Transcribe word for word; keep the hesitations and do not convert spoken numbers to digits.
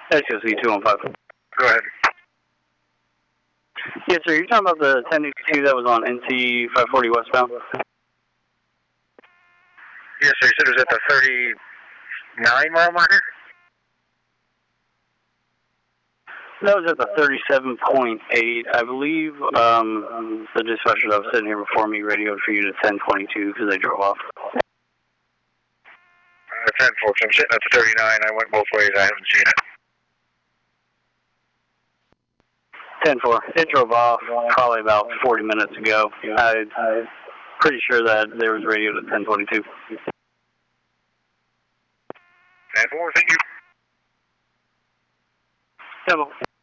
S O C two one five. Go ahead. Yes, sir. You're talking about the ten eighty-two that was on N C five forty westbound? Yes, sir. You said it was at the thirty-nine mile marker? That was at the thirty-seven point eight. I believe um, the dispatcher that was sitting here before me radioed for you to ten twenty-two because they drove off. Uh, ten folks. I'm sitting at the thirty-nine. I went both ways. I haven't seen it. ten four. It drove off probably about forty minutes ago. I, I'm pretty sure that there was radioed at ten twenty-two. ten four, thank you. Yeah,